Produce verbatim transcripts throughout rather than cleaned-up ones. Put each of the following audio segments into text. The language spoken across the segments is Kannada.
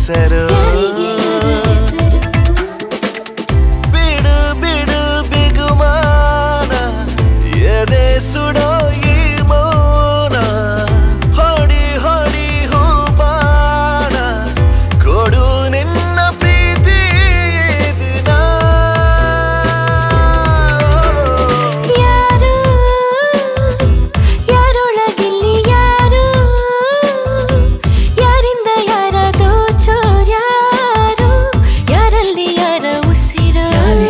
ಹೆಸರು ಬಿಡು ಬಿಡು ಬಿಗುಮಾನ ಎದೆ ಸುಡೋ ಈ ಮೌನ ಹೊಡಿ ಹೊಡಿ ಹೂಬಾಣ ಕೊಡು ನಿನ್ನ ಪ್ರೀತಿ ದಿನ ಯಾರು ಯಾರೊಳಗಿಲ್ಲಿ ಯಾರು ಯಾರಿಂದ ಯಾರ ದೋಚೋರ್ ಯಾರು ಯಾರಲ್ಲಿ ಯಾರ ಉಸಿರು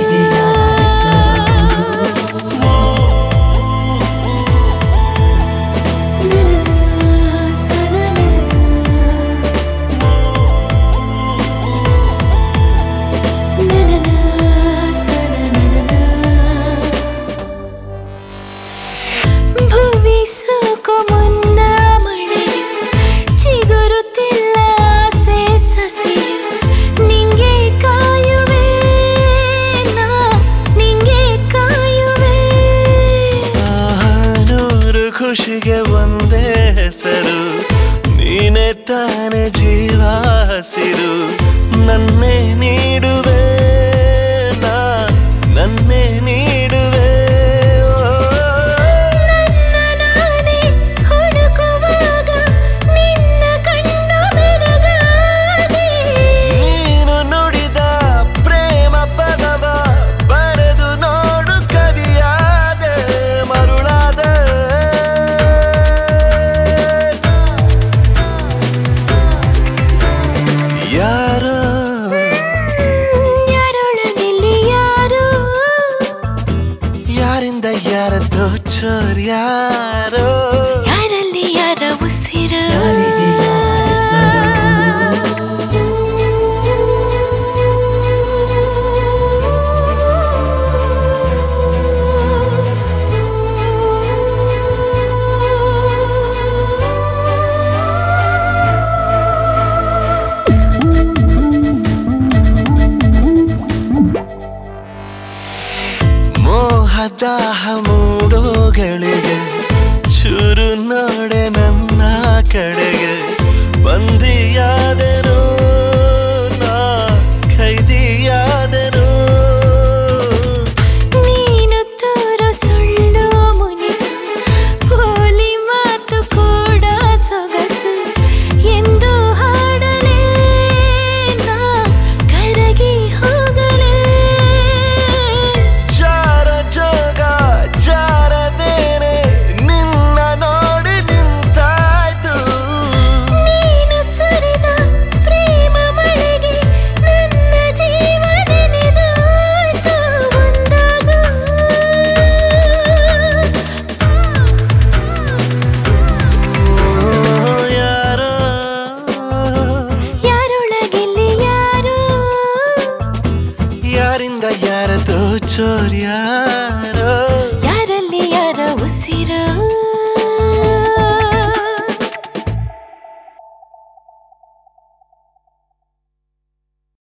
ಭುವಿ ಸೋಕೋ ಮುನ್ನ ಮಳೆಯು ಚಿಗುರುತ್ತಿಲ್ಲ ಆಸೆ ಸಸಿಯು ನಿಂಗೆ ಕಾಯುವೆ ನಾ ನಿಂಗೆ ಕಾಯುವೆ ನೂರು ಖುಷಿಗೆ ಒಂದೇ ಹೆಸರು ನೀನೆ ತಾನೆ ಜೀವ ಹಸಿರು ನನ್ನೇ ನೀಡುವೆ ನಾ ನನ್ನೇ ನೀಡುವೆ ನನ್ನ ನಾನೇ ಹುಡುಕುವಾಗ ನಿನ್ನ ಕಣ್ಣು ಬೆರಗಾದೆ ನೀನು ನುಡಿದ ಪ್ರೇಮ ಪದವ ಬರೆದು ನೋಡು ಕವಿಯಾದೆ ಮರುಳಾದೆ ಯಾರೋ ಯಾರೊಳಗಿಲ್ಲಿ ಯಾರು ಯಾರಿಂದ ಯಾರ ದೋಚೋರ್ ಯಾರೋ ಯಾರಲ್ಲಿ ಯಾರ ಉಸಿರು ಮೋಹದಾಹ ಮೂಡೋಗಳಿಗೆ ಚೂರು ನೋಡೆ ನನ್ನ ಕಡೆಗೆ ಬಂದಿಯಾದೆನು ನಾ ಖೈದಿಯಾದೆನು ನೀನು ತೋರೋ ಸುಳ್ಳು ಮುನಿಸು ಪೋಲಿ ಮಾತು ಕೂಡ ಸೊಗಸು ಎಂದು ಹಾಡಲೇ ನಾ ಕರಗಿ ಹೋಗಲೇ ಜಾರ ಜೋಗ ಜಾರದೇನೆ ನಿನ್ನ ನೋಡಿ ನಿಂತಾಯ್ತು ನೀನು ಸುರಿದ ಪ್ರೇಮ ಮಳೆಗೆ ನನ್ನ ಜೀವ ನೆನೆದಾಯ್ತು ಒಂದಾಗು ಯಾರೋ ಯಾರೊಳಗಿಲ್ಲಿ ಯಾರು ಯಾರಿಂದ ಯಾರ ದೋಚೋರ್ ಯಾರೋ